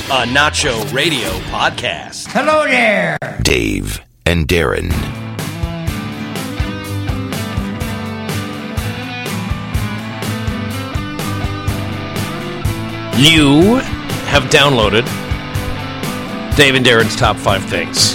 a Nacho Radio podcast. Hello there. Dave and Darren. You have downloaded Dave and Darren's Top 5 Things.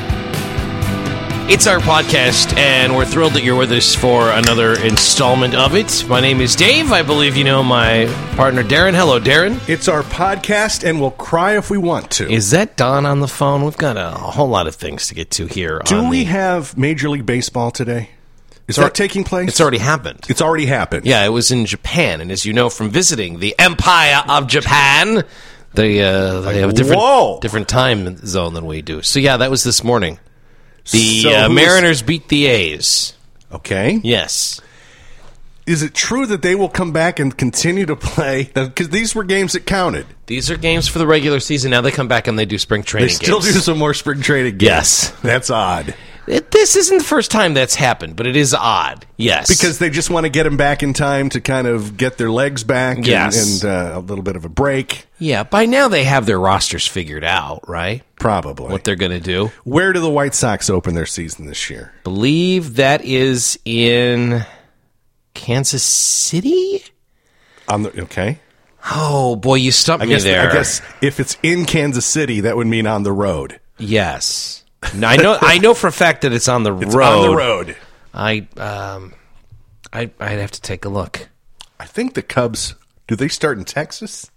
It's our podcast, and we're thrilled that you're with us for another installment of it. My name is Dave. I believe you know my partner, Darren. Hello, Darren. It's our podcast, and we'll cry if we want to. Is that Don on the phone? We've got a whole lot of things to get to here. Do we have Major League Baseball today? Is that taking place? It's already happened. It's already happened. Yeah, it was in Japan, and as you know from visiting the Empire of Japan, they have a different time zone than we do. So yeah, that was this morning. The Mariners beat the A's. Okay. Yes. Is it true that they will come back and continue to play? Because these were games that counted. These are games for the regular season. Now they come back and they do spring training games. They still do some more spring training games. Yes. That's odd. This isn't the first time that's happened, but it is odd. Yes. Because they just want to get them back in time to kind of get their legs back and a little bit of a break. Yeah, by now they have their rosters figured out, right? Probably. What they're going to do. Where do the White Sox open their season this year? Believe that is in Kansas City? Okay. Oh, boy, you stumped me there. I guess if it's in Kansas City, that would mean on the road. Yes. Now, I know for a fact that it's on the road. It's on the road. I'd have to take a look. I think the Cubs, do they start in Texas?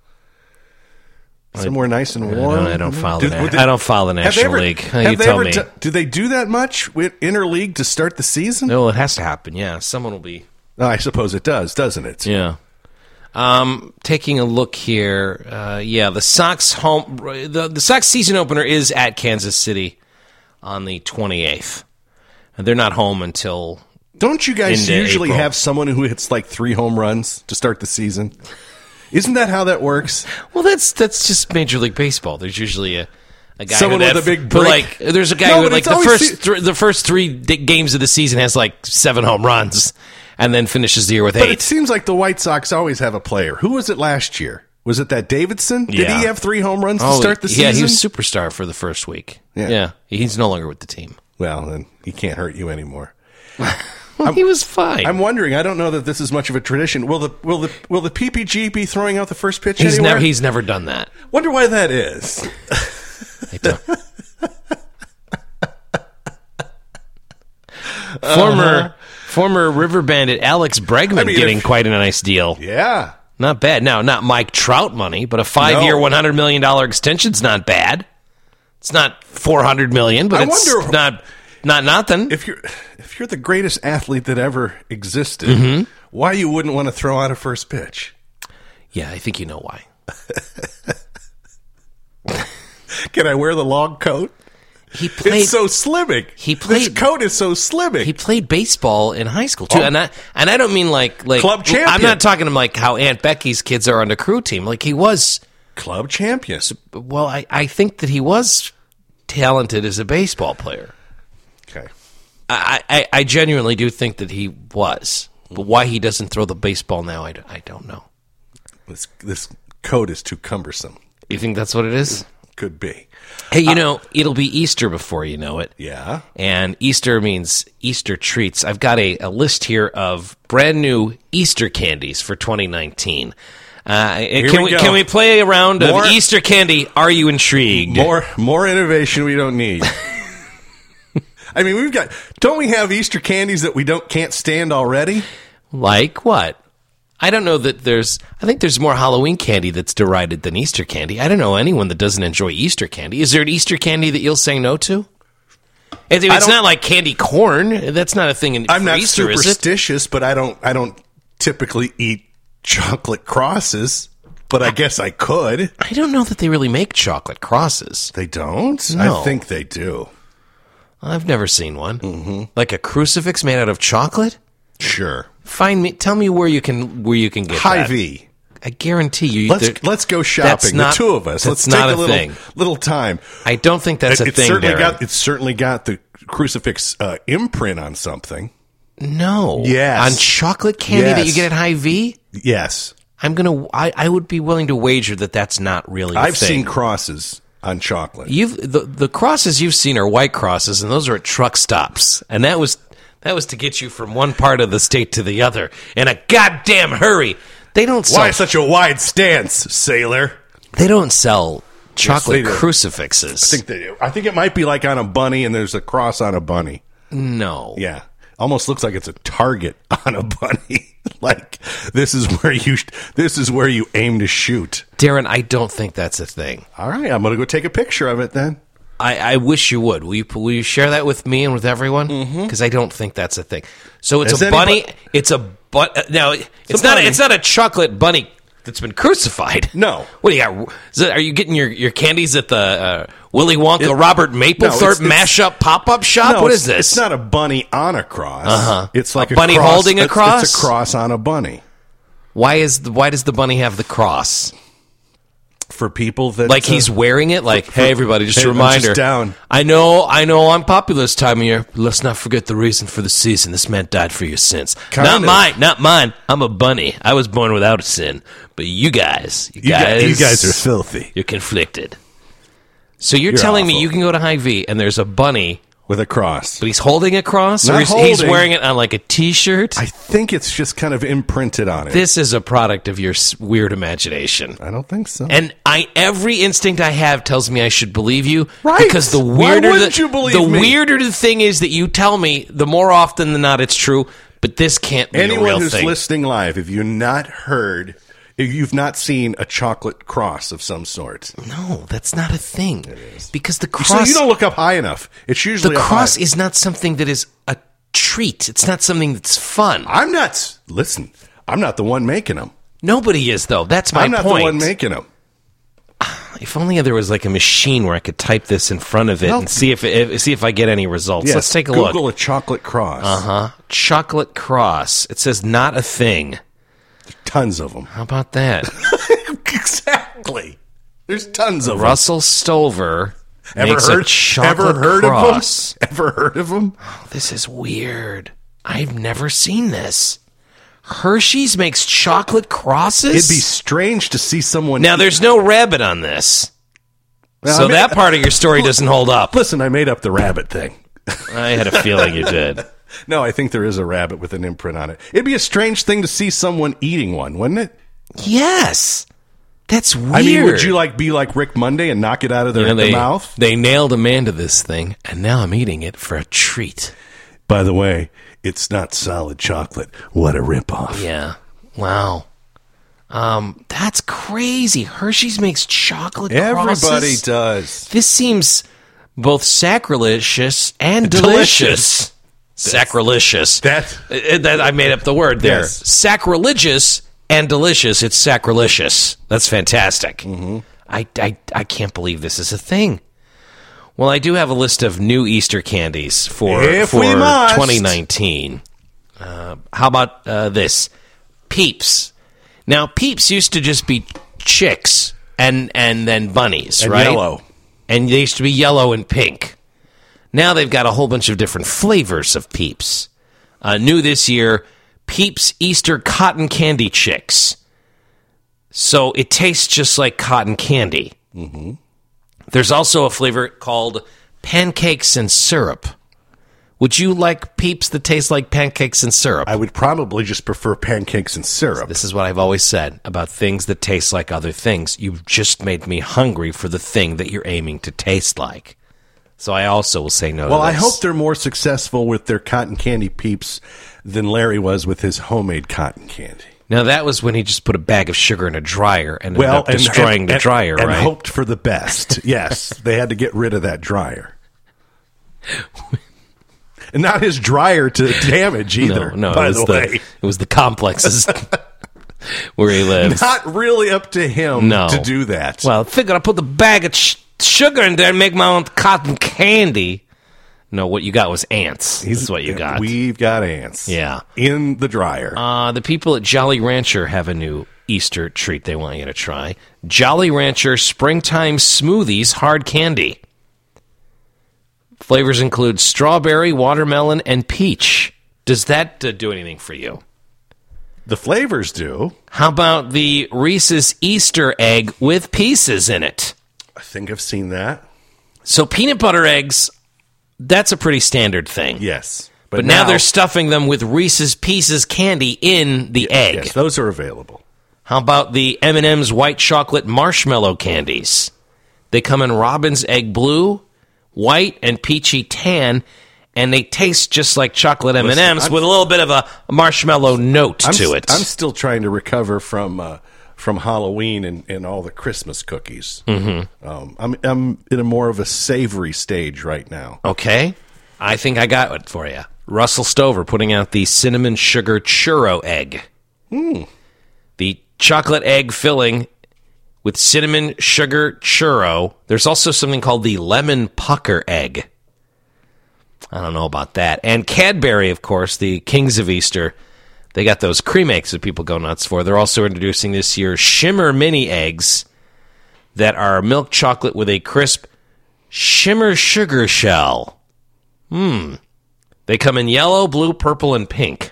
Somewhere nice and warm? I don't follow that. I don't follow the National League. You tell me. Do they do that much with interleague to start the season? No, it has to happen, yeah. Someone will be... I suppose it does, doesn't it? Yeah. Taking a look here, the Sox home. The Sox season opener is at Kansas City on the 28th, and they're not home until. Don't you guys usually April. have someone who hits like 3 home runs to start the season? Isn't that how that works? Well, that's just Major League Baseball. There's usually a guy someone with a big break. There's a guy who the first 3 games of the season has like 7 home runs. And then finishes the year with 8. But it seems like the White Sox always have a player. Who was it last year? Was it that Davidson? Did he have 3 home runs to start the season? Yeah, he was superstar for the first week. Yeah. He's no longer with the team. Well, then he can't hurt you anymore. He was fine. I'm wondering. I don't know that this is much of a tradition. Will the PPG be throwing out the first pitch anywhere? He's never done that. Wonder why that is. I don't. Former River Bandit Alex Bregman getting quite a nice deal. Yeah. Not bad. Now, not Mike Trout money, but a 5-year, $100 million extension's not bad. It's not $400 million, but it's not nothing. If you're the greatest athlete that ever existed, why you wouldn't want to throw out a first pitch? Yeah, I think you know why. Can I wear the long coat? It's so slimming. This coat is so slimming. He played baseball in high school too, and I don't mean like club champion. I'm not talking like how Aunt Becky's kids are on the crew team. Like he was club champion. Well, I think that he was talented as a baseball player. Okay, I genuinely do think that he was, but why he doesn't throw the baseball now, I don't know. This coat is too cumbersome. You think that's what it is? Could be. Hey, it'll be Easter before you know it. Yeah. And Easter means Easter treats. I've got a list here of brand new Easter candies for 2019. Can we play a round of Easter candy? Are you intrigued? More innovation we don't need. I mean, don't we have Easter candies that we can't stand already? Like what? I don't know that I think there's more Halloween candy that's derided than Easter candy. I don't know anyone that doesn't enjoy Easter candy. Is there an Easter candy that you'll say no to? It's not like candy corn. That's not a thing I'm not Easter, superstitious, but I don't typically eat chocolate crosses, but I guess I could. I don't know that they really make chocolate crosses. They don't? No. I think they do. I've never seen one. Mm-hmm. Like a crucifix made out of chocolate? Sure. Tell me where you can get Hy-Vee. I guarantee you. Let's go shopping. The two of us. Let's take a little time. I don't think that's a thing. It's certainly got the crucifix imprint on something. No. Yes. On chocolate candy that you get at Hy-Vee? Yes. I would be willing to wager that that's not really a I've thing. seen crosses on chocolate. The crosses you've seen are white crosses, and those are at truck stops. And that was to get you from one part of the state to the other in a goddamn hurry. They don't sell. Why such a wide stance, sailor? They don't sell chocolate they do. crucifixes. I think they do. I think it might be like on a bunny, and there's a cross on a bunny. No. Yeah, almost looks like it's a target on a bunny. Like this is where you aim to shoot. Darren, I don't think that's a thing. All right, I'm gonna go take a picture of it then. I wish you would. Will you share that with me and with everyone? Because I don't think that's a thing. So it's Is a bunny. anybody- It's a now. It's a not. bunny. It's not a chocolate bunny that's been crucified. No. What do you got? Are you getting your candies at the Willy Wonka Robert Mapplethorpe it's- mashup pop up shop? No, What it's- is this? It's not a bunny on a cross. It's like A bunny cross, holding a cross? It's a cross on a bunny Why does the bunny have the cross? for people that Like he's wearing it? Like, hey, everybody, just Hey, a I'm reminder. just down. I know I'm popular this time of year. But let's not forget the reason for the season. This man died for your sins. Kind Not of. not mine. I'm a bunny. I was born without a sin. But you guys, you guys are filthy You're conflicted. So you're You're telling me awful. you can go to Hy-Vee and there's a bunny, with a cross. but he's holding a cross? Not Or he's holding. wearing it on like a T-shirt? I think it's just kind of imprinted on it. This is a product of your weird imagination. I don't think so. And every instinct I have tells me I should believe you, Right. Because the Why weirder wouldn't you believe the me? weirder the thing is that you tell me, the more often than not it's true. But this can't be a Anyone real who's thing. listening live, if you've not seen a chocolate cross of some sort, No, that's not a thing. It is because the so cross. you don't look up high enough. It's usually the up cross high. is not something that is a treat. It's not something that's fun. I'm not the one making them. Nobody is though. That's my I'm not point. the one making them. If only there was like a machine where I could type this in front of it Well- and see if I get any results. Yes, Let's take a Google look. a chocolate cross. Chocolate cross. It says not a thing. Tons of them. How about that? Exactly. There's tons of them. Russell Stover makes a chocolate ever heard cross. of them? Ever heard of them? This is weird. I've never seen this. Hershey's makes chocolate crosses? It'd be strange to see someone. Now, there's no rabbit on this. Well, So I mean- that part of your story doesn't hold up. Listen, I made up the rabbit thing. I had a feeling you did. No, I think there is a rabbit with an imprint on it. It'd be a strange thing to see someone eating one, wouldn't it? Yes. That's weird. I mean, would you be like Rick Monday and knock it out of their You know, mouth? They nailed a man to this thing, and now I'm eating it for a treat. By the way, it's not solid chocolate. What a ripoff. Yeah. Wow. That's crazy. Hershey's makes chocolate crosses. Everybody does. This seems both sacrilegious and delicious. Sacrilegious. That I made up the word there. Yes. Sacrilegious and delicious. It's sacrilegious. That's fantastic. Mm-hmm. I can't believe this is a thing. Well, I do have a list of new Easter candies for If we must. 2019. How about this? Peeps. Now, Peeps used to just be chicks and then bunnies, and right? yellow. And they used to be yellow and pink. Now they've got a whole bunch of different flavors of Peeps. New this year, Peeps Easter Cotton Candy Chicks. So it tastes just like cotton candy. Mm-hmm. There's also a flavor called Pancakes and Syrup. Would you like Peeps that taste like pancakes and syrup? I would probably just prefer pancakes and syrup. This is what I've always said about things that taste like other things. You've just made me hungry for the thing that you're aiming to taste like. So I also will say no Well, to I this. hope they're more successful with their cotton candy Peeps than Larry was with his homemade cotton candy. Now, that was when he just put a bag of sugar in a dryer and ended up destroying the dryer, and right? hoped for the best. Yes, they had to get rid of that dryer. And not his dryer to damage either, No, by it was the way. it was the complexes where he lives. Not really up to him No. to do that. Well, I figured I'd put the bag of sugar in there and make my own cotton candy. No, what you got was ants. This is what you got. We've got ants. Yeah. In the dryer. The people at Jolly Rancher have a new Easter treat they want you to try. Jolly Rancher Springtime Smoothies Hard Candy. Flavors include strawberry, watermelon, and peach. Does that do anything for you? The flavors do. How about the Reese's Easter egg with pieces in it? I think I've seen that. So peanut butter eggs, that's a pretty standard thing. Yes. But now they're stuffing them with Reese's Pieces candy in the egg. Yes, those are available. How about the M&M's white chocolate marshmallow candies? They come in Robin's Egg Blue, white, and peachy tan, and they taste just like chocolate M&M's with a little bit of a marshmallow note to it. I'm still trying to recover from Halloween and all the Christmas cookies. Mm-hmm. I'm in a more of a savory stage right now. Okay. I think I got it for you. Russell Stover putting out the cinnamon sugar churro egg. The chocolate egg filling with cinnamon sugar churro. There's also something called the lemon pucker egg. I don't know about that. And Cadbury, of course, the kings of Easter. They got those cream eggs that people go nuts for. They're also introducing this year Shimmer Mini Eggs that are milk chocolate with a crisp shimmer sugar shell. They come in yellow, blue, purple, and pink.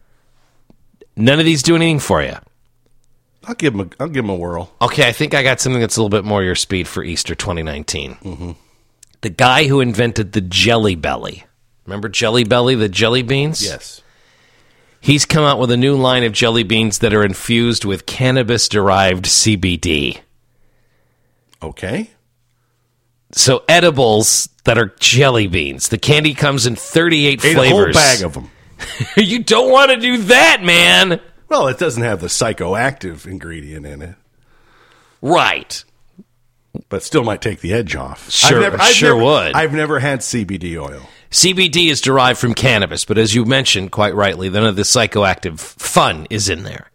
None of these do anything for you. I'll give them a whirl. Okay, I think I got something that's a little bit more your speed for Easter 2019. Mm-hmm. The guy who invented the Jelly Belly. Remember Jelly Belly, the jelly beans? Yes. He's come out with a new line of jelly beans that are infused with cannabis-derived CBD. Okay. So edibles that are jelly beans. The candy comes in 38 flavors. A whole bag of them. You don't want to do that, man. Well, it doesn't have the psychoactive ingredient in it. Right. But still might take the edge off. Sure would. I've never had CBD oil. CBD is derived from cannabis, but as you mentioned quite rightly, none of the psychoactive fun is in there.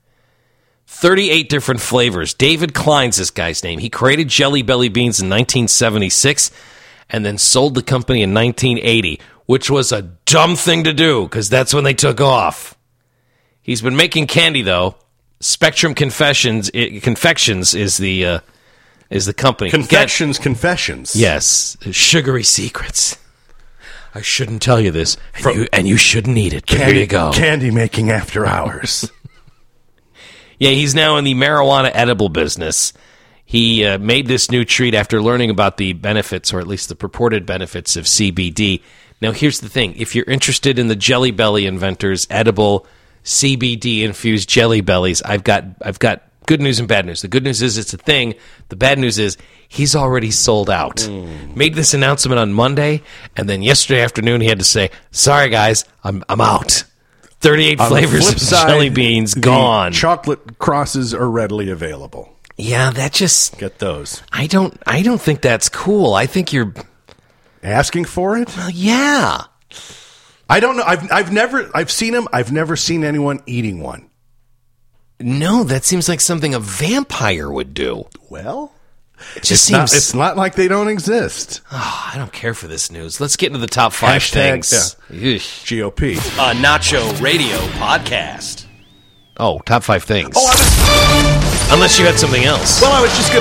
38 different flavors. David Klein's this guy's name. He created Jelly Belly beans in 1976 and then sold the company in 1980, which was a dumb thing to do because that's when they took off. He's been making candy, though. Spectrum Confections is the company. Confessions. Yes. Sugary secrets. I shouldn't tell you this, and you shouldn't eat it, but here you go. Candy making after hours. Yeah, he's now in the marijuana edible business. He made this new treat after learning about the benefits, or at least the purported benefits of CBD. Now, here's the thing. If you're interested in the Jelly Belly inventors' edible CBD-infused Jelly Bellies, I've got good news and bad news. The good news is it's a thing. The bad news is he's already sold out. Made this announcement on Monday, and then yesterday afternoon he had to say, sorry, guys, I'm out. 38 flavors of jelly beans gone. Chocolate crosses are readily available. Yeah, that just get those. I don't think that's cool. I think you're asking for it. Well, yeah. I don't know. I've seen them. I've never seen anyone eating one. No, that seems like something a vampire would do. Well, it just seems it's not like they don't exist. Oh, I don't care for this news. Let's get into the top 5 things. Yeah. GOP. A Nacho Radio podcast. Oh, top 5 things. Unless you had something else. Well, I was just going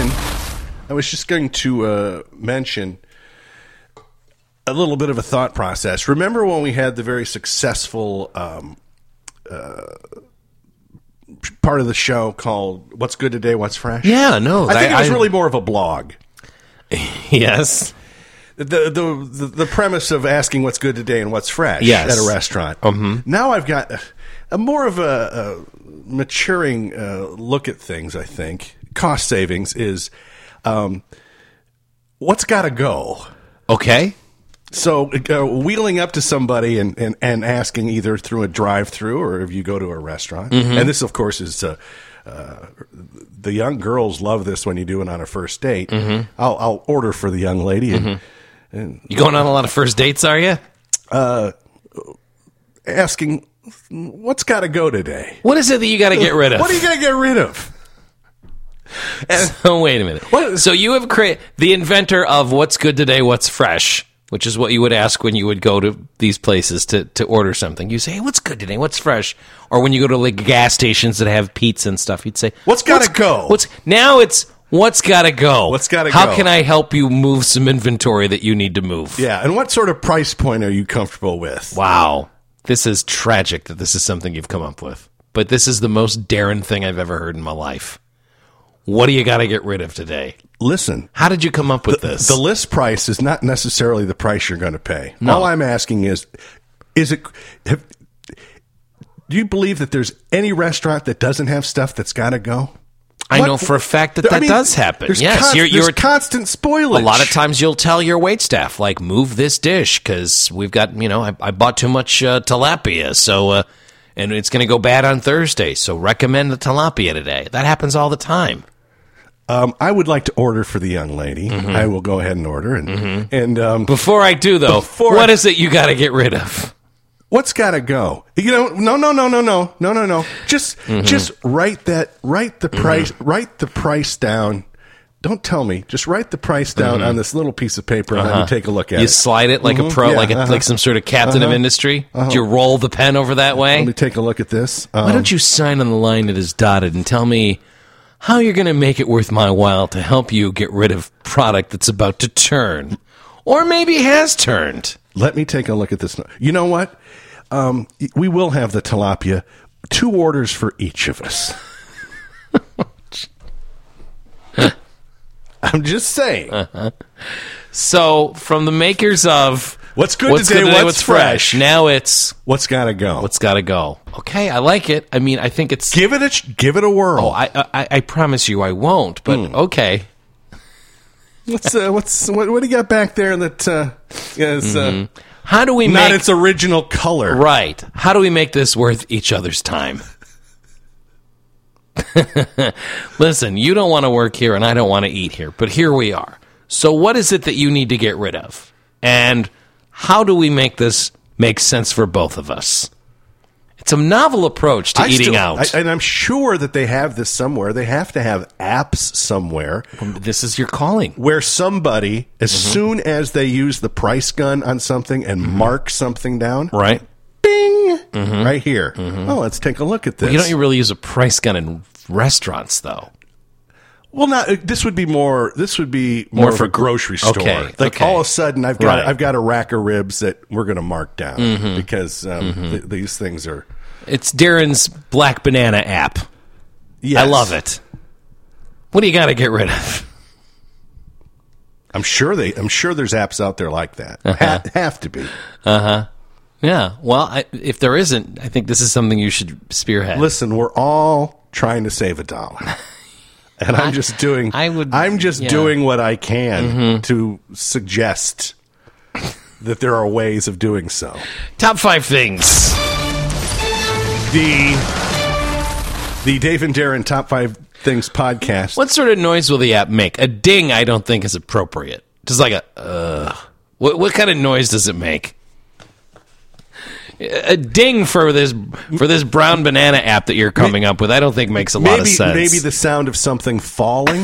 to mention a little bit of a thought process. Remember when we had the very successful part of the show called What's Good Today, What's Fresh? Yeah, no. I think it was really more of a blog. Yes. The premise of asking what's good today and what's fresh at a restaurant. Mm-hmm. Now I've got a more of a maturing look at things, I think. Cost savings is what's got to go. Okay. So wheeling up to somebody and asking either through a drive-through or if you go to a restaurant. Mm-hmm. And this, of course, is the young girls love this when you do it on a first date. Mm-hmm. I'll order for the young lady. And you going on a lot of first dates, are you? Asking, what's got to go today? What is it that you got to get rid of? What are you going to get rid of? So wait a minute. So you have created the inventor of What's Good Today, What's Fresh, which is what you would ask when you would go to these places to order something. You say, hey, what's good today? What's fresh? Or when you go to like gas stations that have pizza and stuff, you'd say, what's got to go? Now it's what's got to go? What's got to go? How can I help you move some inventory that you need to move? Yeah, and what sort of price point are you comfortable with? Wow. This is tragic that this is something you've come up with. but this is the most Darren thing I've ever heard in my life. What do you got to get rid of today? Listen. How did you come up with this? The list price is not necessarily the price you're going to pay. No. All I'm asking is it... Do you believe that there's any restaurant that doesn't have stuff that's got to go? I know for a fact that does happen. Yes, there's constant spoilage. A lot of times you'll tell your waitstaff, like, move this dish because we've got, I bought too much tilapia, so and it's going to go bad on Thursday, so recommend the tilapia today. That happens all the time. I would like to order for the young lady. Mm-hmm. I will go ahead and order. And before I do, though, what is it you got to get rid of? What's got to go? No. Just write the price down. Don't tell me. Just write the price down on this little piece of paper and let me take a look at it. You slide it like a pro, like some sort of captain of industry. Do you roll the pen over that way? Let me take a look at this. Why don't you sign on the line that is dotted and tell me how you're going to make it worth my while to help you get rid of product that's about to turn, or maybe has turned. Let me take a look at this. You know what? We will have the tilapia. 2 orders for each of us. I'm just saying. So, from the makers of What's Good Today, What's Fresh, now it's What's Gotta Go. What's Gotta Go. Okay, I like it. I mean, I think it's... Give it a whirl. Oh, I promise you I won't, but okay. What do you got back there that is how do we not its original color? Right. How do we make this worth each other's time? Listen, you don't want to work here and I don't want to eat here, but here we are. So what is it that you need to get rid of? And how do we make this make sense for both of us? It's a novel approach to eating out. And I'm sure that they have this somewhere. They have to have apps somewhere. This is your calling. Where somebody, as soon as they use the price gun on something and mark something down, right? Bing! Right here. Oh, let's take a look at this. Well, you don't really use a price gun in restaurants, though. Well, this would be more for a grocery store. Okay. All of a sudden, I've got a rack of ribs that we're going to mark down because these things are. It's Darren's Black Banana app. Yes. I love it. What do you got to get rid of? I'm sure there's apps out there like that. Have to be. Yeah. Well, if there isn't, I think this is something you should spearhead. Listen, we're all trying to save $1. And I'm just doing what I can to suggest that there are ways of doing so. Top 5 things. The Dave and Darren Top 5 Things podcast. What sort of noise will the app make? A ding I don't think is appropriate. Just like a what kind of noise does it make? A ding for this brown banana app that you're coming up with, I don't think makes a lot of sense. Maybe the sound of something falling.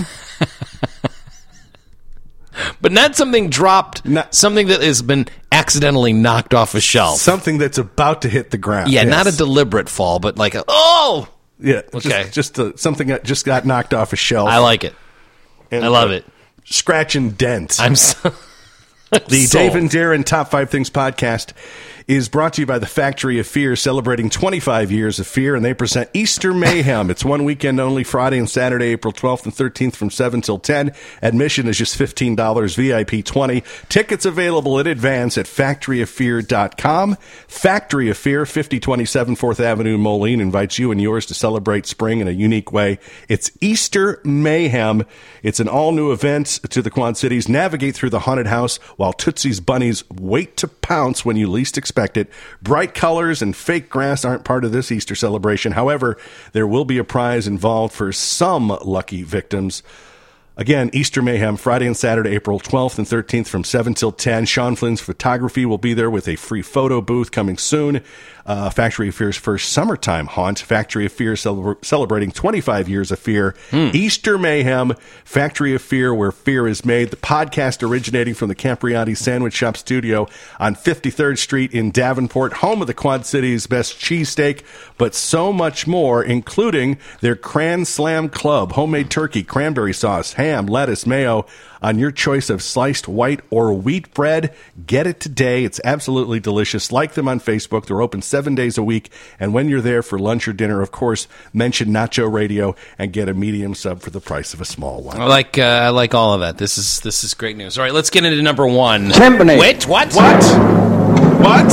But not something dropped, something that has been accidentally knocked off a shelf. Something that's about to hit the ground. Yeah, not a deliberate fall, but like oh! Yeah, okay. Just something that just got knocked off a shelf. I like it. And, I love it. Scratch and dent. The Dave and Darren Top 5 Things podcast is brought to you by the Factory of Fear, celebrating 25 years of fear, and they present Easter Mayhem. It's one weekend only, Friday and Saturday, April 12th and 13th from 7 till 10. Admission is just $15, VIP $20. Tickets available in advance at factoryoffear.com. Factory of Fear, 5027 4th Avenue, Moline, invites you and yours to celebrate spring in a unique way. It's Easter Mayhem. It's an all-new event to the Quad Cities. Navigate through the haunted house while Tootsie's bunnies wait to pounce when you least expect it. Bright colors and fake grass aren't part of this Easter celebration. However, there will be a prize involved for some lucky victims. Again, Easter Mayhem, Friday and Saturday, April 12th and 13th from 7 till 10. Sean Flynn's Photography will be there with a free photo booth coming soon. Factory of Fear's first summertime haunt. Factory of Fear celebrating 25 years of fear. Easter Mayhem, Factory of Fear, where fear is made. The podcast originating from the Capriati Sandwich Shop studio on 53rd Street in Davenport, home of the Quad Cities' best cheesesteak, but so much more, including their Cran Slam Club, homemade turkey, cranberry sauce, ham ham, lettuce, mayo on your choice of sliced white or wheat bread. Get it today. It's absolutely delicious. Like them on Facebook. They're open 7 days a week. And when you're there for lunch or dinner, of course, mention Nacho Radio and get a medium sub for the price of a small one. I like all of that. This is great news. All right, let's get into number one. Timpani. Wait, what? What?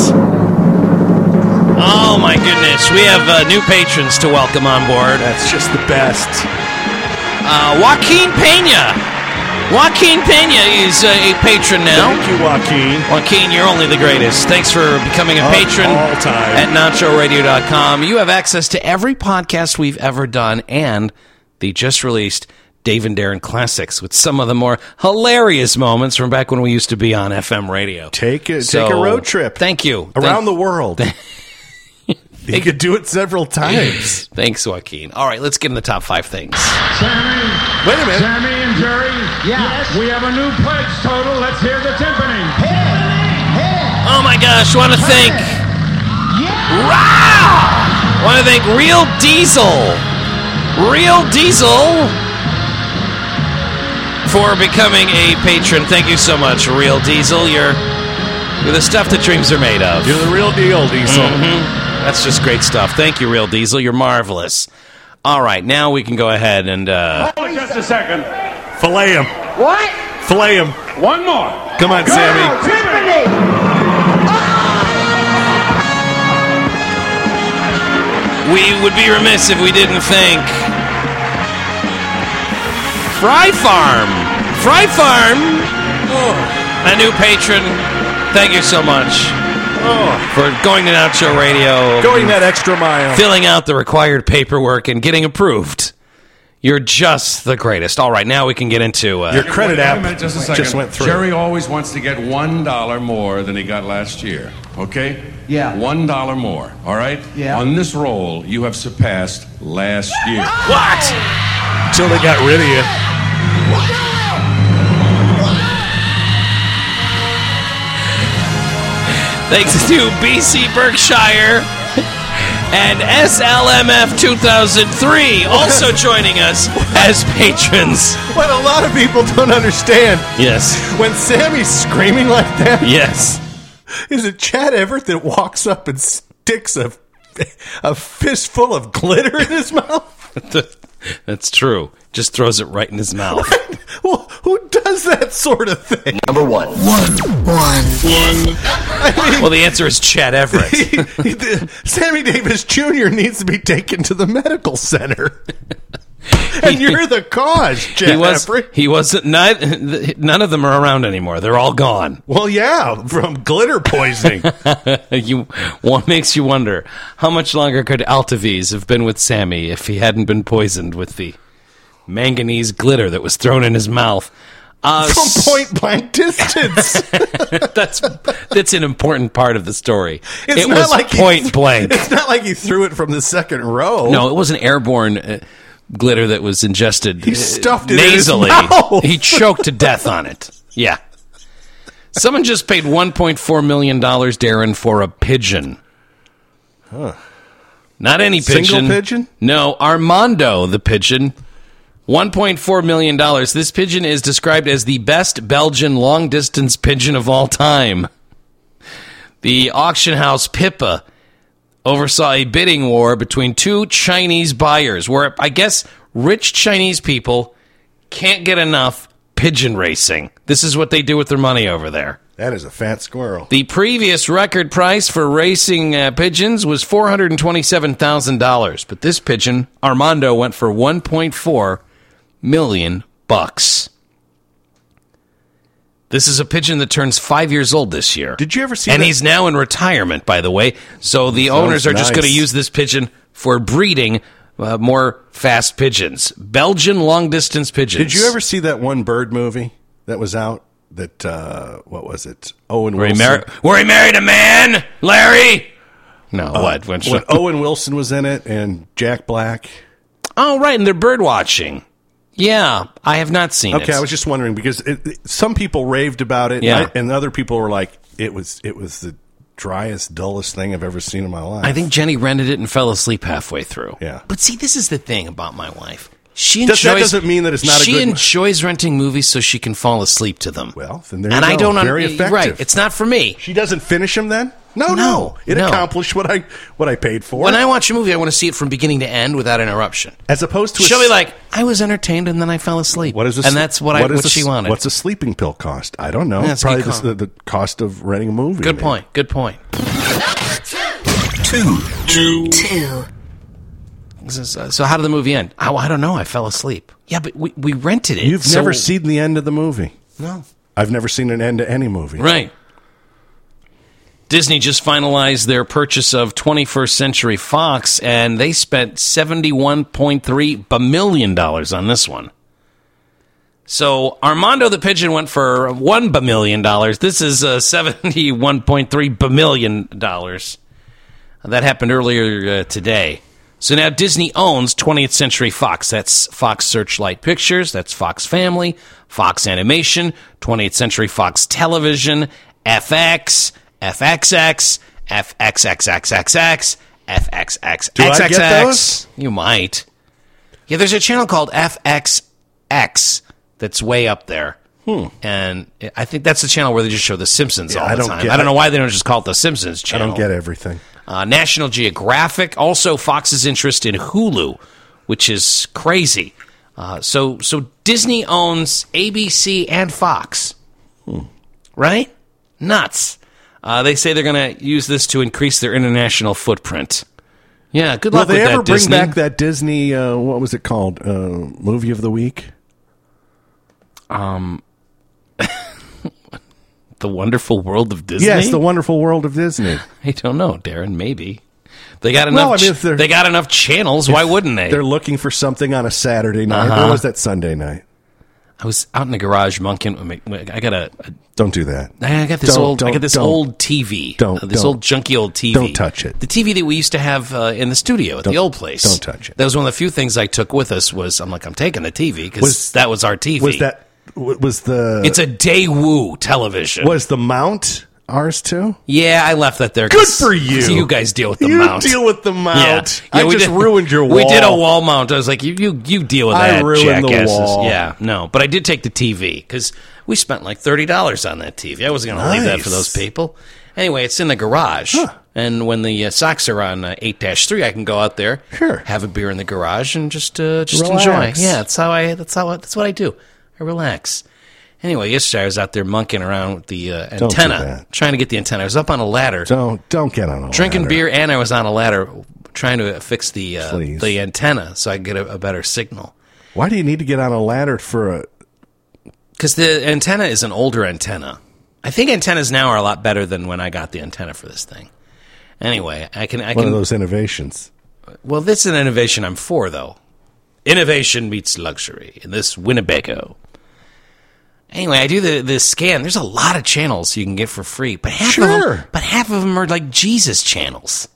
Oh, my goodness. We have new patrons to welcome on board. That's just the best. Joaquin Pena. Joaquin Pena is a patron now. Thank you, Joaquin. Joaquin, you're only the greatest. Thanks for becoming a patron all time. at NachoRadio.com. You have access to every podcast we've ever done and the just-released Dave and Darren Classics with some of the more hilarious moments from back when we used to be on FM radio. Take a road trip. Thank you. Around the world. You could do it several times. Thanks, Joaquin. All right, let's get in the top 5 things. Sammy. Wait a minute. Sammy and Jerry. Yes. We have a new pledge total. Let's hear the timpani. Oh, my gosh. Want to thank... Wow! Want to thank Real Diesel. Real Diesel for becoming a patron. Thank you so much, Real Diesel. You're the stuff that dreams are made of. You're the real deal, Diesel. Mm-hmm. That's just great stuff. Thank you, Real Diesel. You're marvelous. All right, now we can go ahead and... Hold it just a second. Fillet him. What? Fillet him. One more. Come on, Sammy. Timpani. we would be remiss if we didn't thank Fry Farm. Fry Farm, a new patron. Thank you so much for going to Nacho Radio. Going that extra mile. Filling out the required paperwork and getting approved. You're just the greatest. All right, now we can get into... Your credit Wait a app minute, just a second. just went through. Jerry always wants to get $1 more than he got last year. Okay? Yeah. $1 more. All right? Yeah. On this roll, you have surpassed last year. What? Until they got rid of you. Thanks to BC Berkshire and SLMF 2003 also joining us as patrons. What a lot of people don't understand. Yes. When Sammy's screaming like that, Yes. is it Chad Everett that walks up and sticks a fistful of glitter in his mouth? That's true. Just throws it right in his mouth. Well, who does that sort of thing? Number one. Well, the answer is Chad Everett. Sammy Davis Jr. needs to be taken to the medical center. And you're the cause, Chad Everett. He wasn't. None of them are around anymore. They're all gone. Well, yeah, from glitter poisoning. What makes you wonder how much longer could Altaviz have been with Sammy if he hadn't been poisoned with the manganese glitter that was thrown in his mouth? From point blank distance. That's an important part of the story. It's it not was like point blank. It's not like he threw it from the second row. No, it was an airborne glitter that was ingested He stuffed it nasally. in his mouth. He choked to death on it. Yeah. Someone just paid $1.4 million, Darren, for a pigeon. Huh. Not any pigeon. Single pigeon? No, Armando the pigeon. $1.4 million. This pigeon is described as the best Belgian long-distance pigeon of all time. The auction house Pippa oversaw a bidding war between two Chinese buyers where I guess rich Chinese people can't get enough pigeon racing. This is what they do with their money over there. That is a fat squirrel. The previous record price for racing pigeons was $427,000, but this pigeon, Armando, went for $1.4 million. This is a pigeon that turns 5 years old this year. Did you ever see And that? he's now in retirement, by the way. So the owners are just nice. going to use this pigeon for breeding more fast pigeons. Belgian long-distance pigeons. Did you ever see that one bird movie that was out? That, what was it? Owen Where Wilson. he married a man, Larry? No, what? When Owen Wilson was in it and Jack Black. Oh, right, and they're bird watching. Yeah, I have not seen it. Okay, I was just wondering because some people raved about it, Yeah. and other people were like, "It was the driest, dullest thing I've ever seen in my life." I think Jenny rented it and fell asleep halfway through. Yeah. But see, this is the thing about my wife. That doesn't mean that it's not a good She enjoys renting movies so she can fall asleep to them. Well, then there you and go. I don't Very effective. Right, it's not for me. She doesn't finish them then? No. It accomplished what I paid for. When I watch a movie, I want to see it from beginning to end without interruption. As opposed to she'll be like, I was entertained and then I fell asleep. What is and that's what she wanted. What's a sleeping pill cost? I don't know. Yeah, probably the cost of renting a movie. Good point. Two. So how did the movie end? I don't know. I fell asleep. Yeah, but we rented it. You've never seen the end of the movie. No. I've never seen an end to any movie. Right. Disney just finalized their purchase of 21st Century Fox, and they spent $71.3 million on this one. So Armando the Pigeon went for $1 million. This is $71.3 million. That happened earlier today. So now Disney owns 20th Century Fox. That's Fox Searchlight Pictures. That's Fox Family, Fox Animation, 20th Century Fox Television, FX, FXX, FXXXXX, FXXXXX. Do I get those? You might. Yeah, there's a channel called FXX that's way up there. And I think that's the channel where they just show The Simpsons all the time. I don't know why they don't just call it The Simpsons channel. I don't get everything. National Geographic, also Fox's interest in Hulu, which is crazy. So Disney owns ABC and Fox, right? Nuts. They say they're going to use this to increase their international footprint. Yeah, good luck with that, Disney. Will they ever bring back that Disney, what was it called, Movie of the Week? The Wonderful World of Disney? Yes, The Wonderful World of Disney. I don't know, Darren, maybe. They got enough. They got enough channels. Why wouldn't they? They're looking for something on a Saturday night. Or was that Sunday night? I was out in the garage monking. I got Don't do that. I got this old TV. Old junky old TV. Don't touch it. The TV that we used to have in the studio at the old place. Don't touch it. That was one of the few things I took with us. I'm taking the TV because that was our TV. It's a Daewoo television. Was the mount ours too? Yeah, I left that there. Good for you. You guys deal with the mount. You deal with the mount. Yeah. I just ruined your wall. We did a wall mount. I was like, you deal with that, I ruined jackasses. the wall. Yeah, no. But I did take the TV because we spent like $30 on that TV. I wasn't going to leave that for those people. Anyway, it's in the garage. And when the Sox are on 8-3, I can go out there, have a beer in the garage, and just enjoy. Yeah, that's what I do. I relax. Anyway, yesterday I was out there monkeying around with the antenna, trying to get the antenna. I was up on a ladder. Don't get on a ladder. Drinking beer, and I was on a ladder trying to fix the antenna so I could get a better signal. Why do you need to get on a ladder for a... Because the antenna is an older antenna. I think antennas now are a lot better than when I got the antenna for this thing. Anyway, I can One of those innovations. Well, this is an innovation I'm for, though. Innovation meets luxury in this Winnebago. Anyway, I do the scan. There's a lot of channels you can get for free, but half of them are like Jesus channels.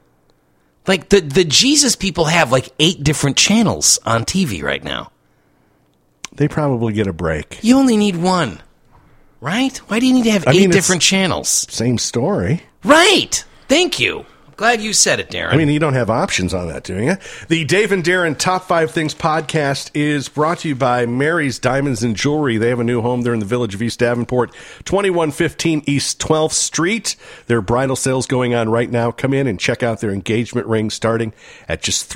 Like the Jesus people have like 8 different channels on TV right now. They probably get a break. You only need one, right? Why do you need to have 8 different channels? Same story. Right. Thank you. Glad you said it, Darren. I mean, you don't have options on that, do you? The Dave and Darren Top 5 Things podcast is brought to you by Mary's Diamonds and Jewelry. They have a new home there in the village of East Davenport, 2115 East 12th Street. Their bridal sale's going on right now. Come in and check out their engagement rings starting at just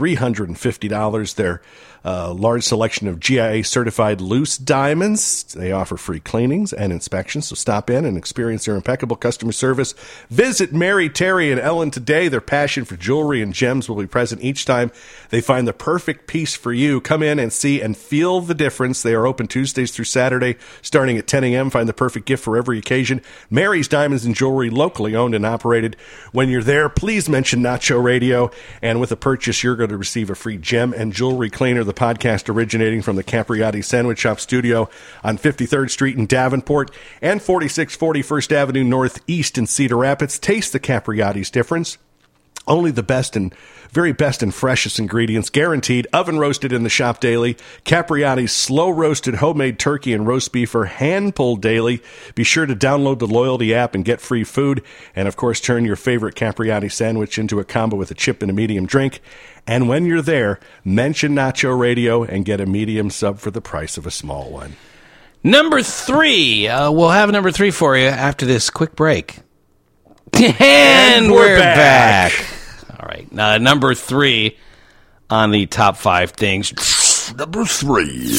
$350. Their large selection of GIA-certified loose diamonds. They offer free cleanings and inspections, so stop in and experience their impeccable customer service. Visit Mary, Terry, and Ellen today. Their passion for jewelry and gems will be present each time they find the perfect piece for you. Come in and see and feel the difference. They are open Tuesdays through Saturday, starting at 10 a.m. Find the perfect gift for every occasion. Mary's Diamonds and Jewelry, locally owned and operated. When you're there, please mention Nacho Radio, and with a purchase, you're going to receive a free gem and jewelry cleaner. The podcast originating from the Capriotti Sandwich Shop studio on 53rd Street in Davenport and 4640 First Avenue Northeast in Cedar Rapids. Taste the Capriotti's difference. Only the best and very best and freshest ingredients, guaranteed, oven roasted in the shop daily. Capriati's slow roasted homemade turkey and roast beef are hand pulled daily. Be sure to download the Loyalty app and get free food. And of course, turn your favorite Capriati sandwich into a combo with a chip and a medium drink. And when you're there, mention Nacho Radio and get a medium sub for the price of a small one. Number 3. We'll have number 3 for you after this quick break. And we're back. All right. Number 3 on the top 5 things. Number 3.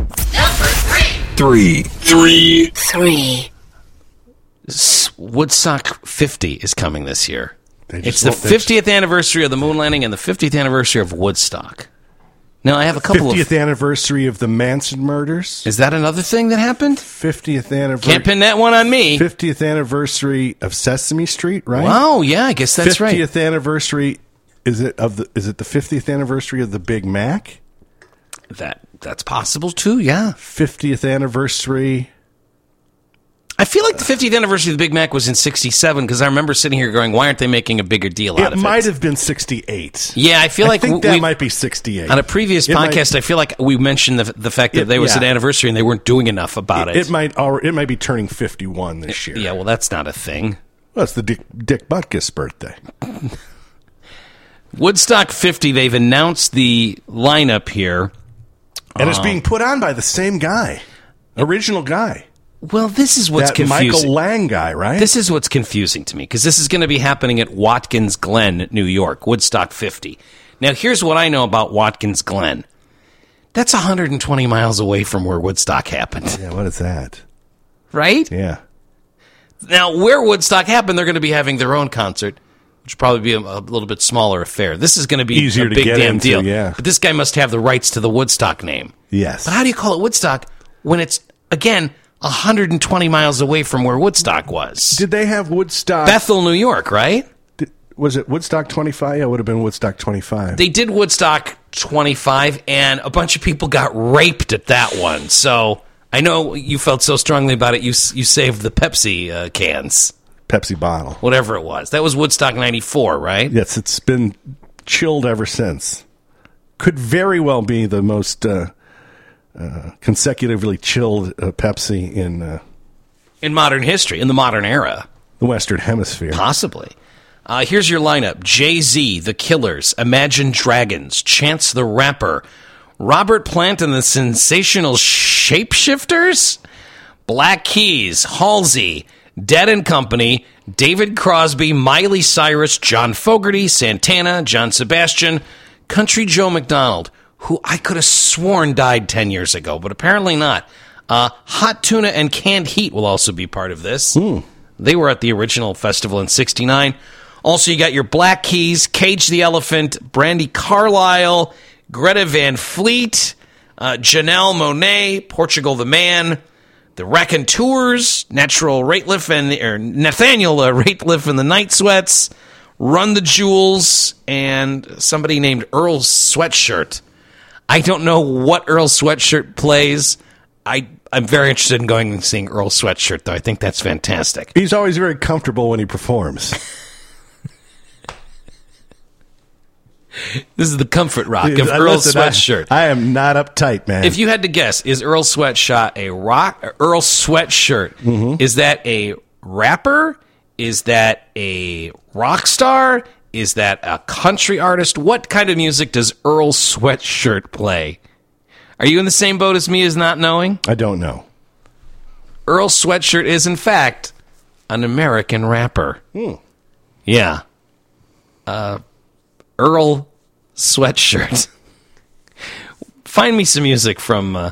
Woodstock 50 is coming this year. It's the 50th anniversary of the moon landing and the 50th anniversary of Woodstock. Now, I have a couple 50th anniversary of the Manson murders. Is that another thing that happened? 50th anniversary. Can't pin that one on me. 50th anniversary of Sesame Street, right? Wow, yeah, I guess that's 50th right. 50th anniversary, is it the 50th anniversary of the Big Mac? That's possible, too, yeah. 50th anniversary. I feel like the 50th anniversary of the Big Mac was in 67 because I remember sitting here going, why aren't they making a bigger deal out of it? It might have been 68. Yeah, I think that might be 68. On a previous podcast, I feel like we mentioned the fact that there was an anniversary and they weren't doing enough about it. It might be turning 51 this year. Yeah, well, that's not a thing. Well, it's the Dick Butkus birthday. Woodstock 50, they've announced the lineup here. And it's being put on by the same guy. Original guy. Well, this is what's that confusing. Michael Lang guy, right? This is what's confusing to me, because this is going to be happening at Watkins Glen, New York, Woodstock 50. Now, here's what I know about Watkins Glen. That's 120 miles away from where Woodstock happened. Yeah, what is that? Right? Yeah. Now, where Woodstock happened, they're going to be having their own concert, which will probably be a little bit smaller affair. This is going to be easier a to big get damn into, deal. Yeah. But this guy must have the rights to the Woodstock name. Yes. But how do you call it Woodstock when it's, again, 120 miles away from where Woodstock was? Did they have Woodstock? Bethel, New York, right? Was it Woodstock 25? Yeah, it would have been Woodstock 25. They did Woodstock 25, and a bunch of people got raped at that one. So I know you felt so strongly about it, you saved the Pepsi cans. Pepsi bottle. Whatever it was. That was Woodstock 94, right? Yes, it's been chilled ever since. Could very well be the most consecutively chilled Pepsi in modern history, in the modern era. The Western Hemisphere. Possibly. Here's your lineup. Jay-Z, The Killers, Imagine Dragons, Chance the Rapper, Robert Plant and the Sensational Shapeshifters, Black Keys, Halsey, Dead and Company, David Crosby, Miley Cyrus, John Fogerty, Santana, John Sebastian, Country Joe McDonald, who I could have sworn died 10 years ago, but apparently not. Hot Tuna and Canned Heat will also be part of this. They were at the original festival in 69. Also, you got your Black Keys, Cage the Elephant, Brandy Carlisle, Greta Van Fleet, Janelle Monáe, Portugal the Man, the Raconteurs, Nathaniel Rateliff and the Night Sweats, Run the Jewels, and somebody named Earl Sweatshirt. I don't know what Earl Sweatshirt plays. I'm very interested in going and seeing Earl Sweatshirt, though. I think that's fantastic. He's always very comfortable when he performs. This is the comfort rock of Earl Sweatshirt. I am not uptight, man. If you had to guess, is Earl Sweatshirt a rock? Earl Sweatshirt, is that a rapper? Is that a rock star? Is that a country artist? What kind of music does Earl Sweatshirt play? Are you in the same boat as me as not knowing? I don't know. Earl Sweatshirt is, in fact, an American rapper. Yeah. Earl Sweatshirt. Find me some music from Earl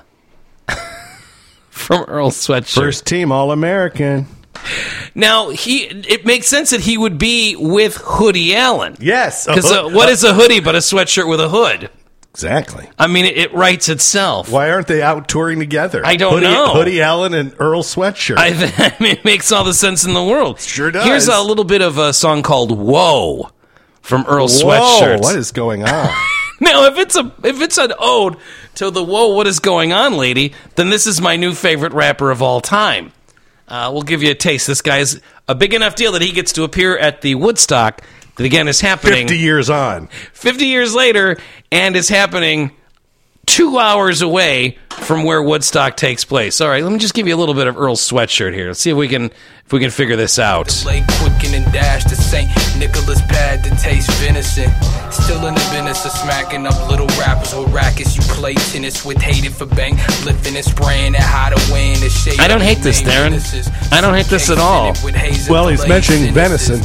Sweatshirt. First team All-American. Now, it makes sense that he would be with Hoodie Allen. Yes. Because what is a hoodie but a sweatshirt with a hood? Exactly. I mean, it writes itself. Why aren't they out touring together? I don't know. Hoodie Allen and Earl Sweatshirt. I mean, it makes all the sense in the world. Sure does. Here's a little bit of a song called "Whoa" from Earl Whoa, Sweatshirt. what is going on? Now, if it's an ode to the "Whoa, what is going on, lady," then this is my new favorite rapper of all time. We'll give you a taste. This guy's a big enough deal that he gets to appear at the Woodstock that, again, is happening 50 years on. 50 years later, and is happening 2 hours away from where Woodstock takes place. All right, let me just give you a little bit of Earl's Sweatshirt here. Let's see if we can figure this out. Late quicken and dash to St. Nicholas pad to taste venison. Still in the business of smacking up little rappers with rackets. You play tennis with hated for bank, lifting and spraying it how to win the shade. I don't hate this, Darren. I don't hate this at all. Well, he's mentioning venison.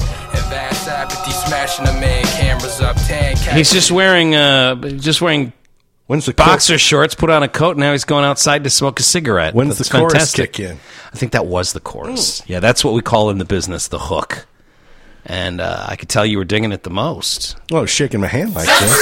He's just wearing When's the boxer shorts, put on a coat, and now he's going outside to smoke a cigarette. When's That's the chorus fantastic. kick in? I think that was the chorus. Yeah, that's what we call in the business the hook. And I could tell you were digging it the most. Oh, shaking my hand like that.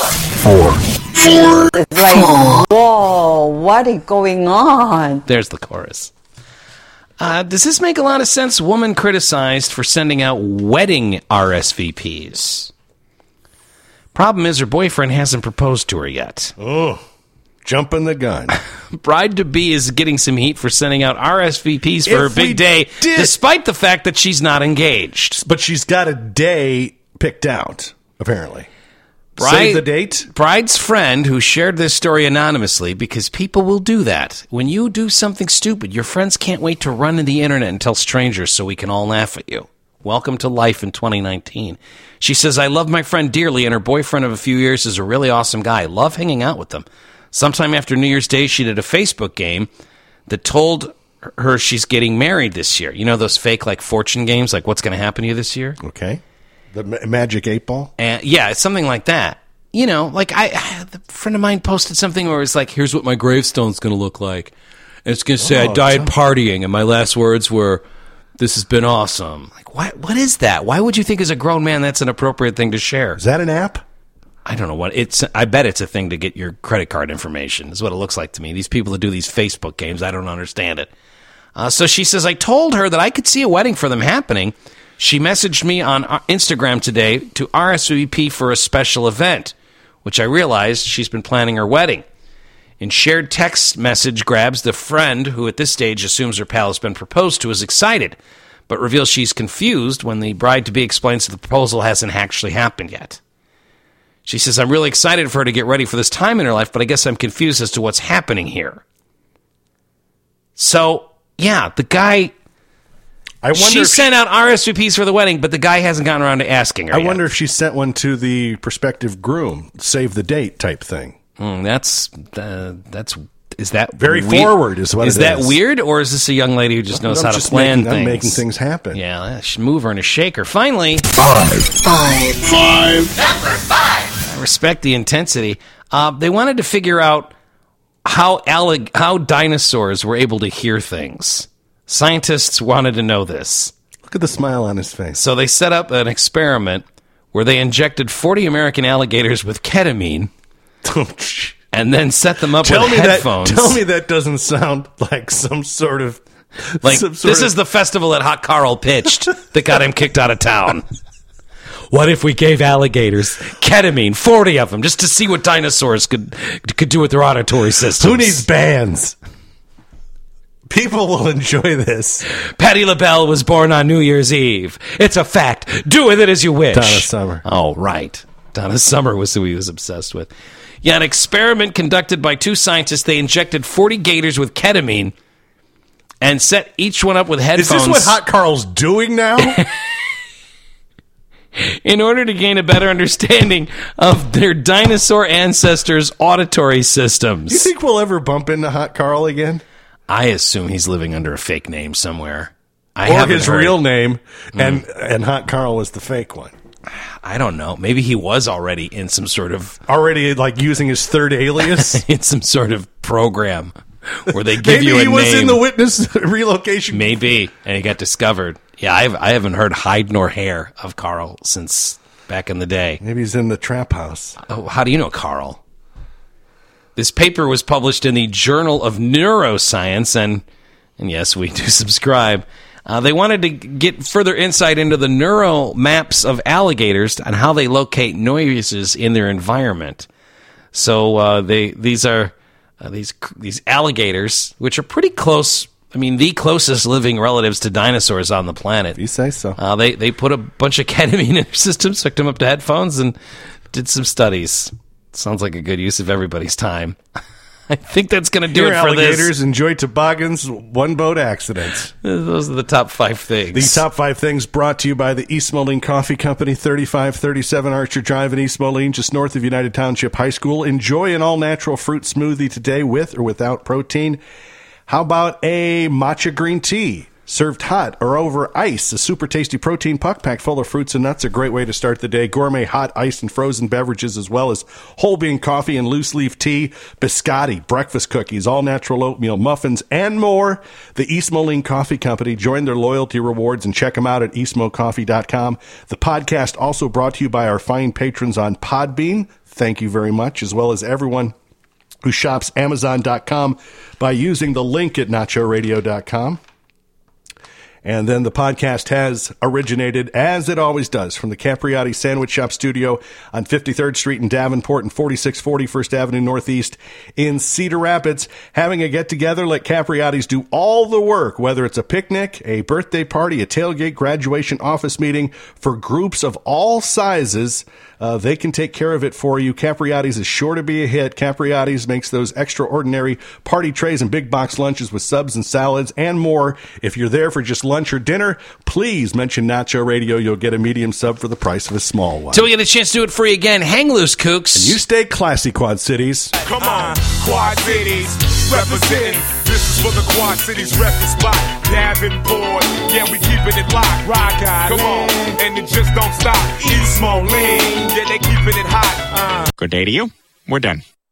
Like, whoa, what is going on? There's the chorus. Does this make a lot of sense? Woman criticized for sending out wedding RSVPs. Problem is her boyfriend hasn't proposed to her yet. Oh, jumping the gun. Bride-to-be is getting some heat for sending out RSVPs for her big day, despite the fact that she's not engaged. But she's got a day picked out, apparently. Save the date? Bride's friend, who shared this story anonymously, because people will do that. When you do something stupid, your friends can't wait to run to the internet and tell strangers so we can all laugh at you. Welcome to life in 2019. She says, I love my friend dearly, and her boyfriend of a few years is a really awesome guy. Love hanging out with them. Sometime after New Year's Day, she did a Facebook game that told her she's getting married this year. You know those fake, like, fortune games, like what's going to happen to you this year? Okay. The Magic 8-Ball? Yeah, it's something like that. You know, like a friend of mine posted something where it's like, here's what my gravestone's going to look like. And it's going to say, I died partying, and my last words were, this has been awesome. Like, what is that? Why would you think as a grown man that's an appropriate thing to share? Is that an app? I don't know what it's. I bet it's a thing to get your credit card information. Is what it looks like to me. These people that do these Facebook games, I don't understand it. So she says, I told her that I could see a wedding for them happening. She messaged me on Instagram today to RSVP for a special event, which I realized she's been planning her wedding. In shared text message grabs, the friend, who at this stage assumes her pal has been proposed to, is excited, but reveals she's confused when the bride-to-be explains that the proposal hasn't actually happened yet. She says, I'm really excited for her to get ready for this time in her life, but I guess I'm confused as to what's happening here. So, yeah, the guy... She sent out RSVPs for the wedding, but the guy hasn't gotten around to asking her I yet. wonder if she sent one to the prospective groom, save the date type thing. Is that very forward? Is what is that weird, or is this a young lady who just knows how to plan things? I'm making things happen. Yeah, mover and a shaker. Finally, Five. Number 5. I respect the intensity. They wanted to figure out how dinosaurs were able to hear things. Scientists wanted to know this. Look at the smile on his face. So they set up an experiment where they injected 40 American alligators with ketamine. And then set them up with headphones. Tell me that doesn't sound like some sort of... This is the festival that Hot Carl pitched that got him kicked out of town. What if we gave alligators ketamine, 40 of them, just to see what dinosaurs could do with their auditory systems? Who needs bands? People will enjoy this. Patti LaBelle was born on New Year's Eve. It's a fact. Do with it as you wish. Donna Summer. Oh, right. Donna Summer was who he was obsessed with. Yeah, an experiment conducted by 2 scientists. They injected 40 gators with ketamine and set each one up with headphones. Is this what Hot Carl's doing now? In order to gain a better understanding of their dinosaur ancestors' auditory systems. You think we'll ever bump into Hot Carl again? I assume he's living under a fake name somewhere. Or his real name, and Hot Carl was the fake one. I don't know. Maybe he was already in some sort of... Already, like, using his third alias? in some sort of program where they give you a name. Maybe he was in the witness relocation. Maybe, and he got discovered. Yeah, I haven't heard hide nor hair of Carl since back in the day. Maybe he's in the trap house. Oh, how do you know Carl? This paper was published in the Journal of Neuroscience, and yes, we do subscribe. They wanted to get further insight into the neural maps of alligators and how they locate noises in their environment. So these alligators, which are pretty close I mean, the closest living relatives to dinosaurs on the planet. You say so. They put a bunch of ketamine in their systems, hooked them up to headphones, and did some studies. Sounds like a good use of everybody's time. I think that's going to do it for alligators this. Enjoy toboggans, one-boat accidents. Those are the top 5 things. The top 5 things brought to you by the East Moline Coffee Company, 3537 Archer Drive in East Moline, just north of United Township High School. Enjoy an all-natural fruit smoothie today with or without protein. How about a matcha green tea? Served hot or over ice, a super tasty protein puck pack full of fruits and nuts, a great way to start the day. Gourmet hot, iced, and frozen beverages, as well as whole bean coffee and loose leaf tea, biscotti, breakfast cookies, all natural oatmeal muffins, and more. The East Moline Coffee Company. Join their loyalty rewards and check them out at eastmocoffee.com. The podcast also brought to you by our fine patrons on Podbean. Thank you very much, as well as everyone who shops Amazon.com by using the link at nachoradio.com. And then the podcast has originated, as it always does, from the Capriati Sandwich Shop studio on 53rd Street in Davenport and 4640 First Avenue Northeast in Cedar Rapids. Having a get-together, let Capriati's do all the work, whether it's a picnic, a birthday party, a tailgate, graduation, office meeting, for groups of all sizes. They can take care of it for you. Capriati's is sure to be a hit. Capriati's makes those extraordinary party trays and big box lunches with subs and salads and more. If you're there for just lunch or dinner, please mention Nacho Radio. You'll get a medium sub for the price of a small one. So we get a chance to do it free again. Hang loose, kooks. And you stay classy, Quad Cities. Come on, Quad Cities, representing. This is for the Quad Cities reference spot. Davenport, yeah, we keeping it locked. Rock out, come on, and it just don't stop. East Moline, yeah, they keeping it hot. Good day to you. We're done.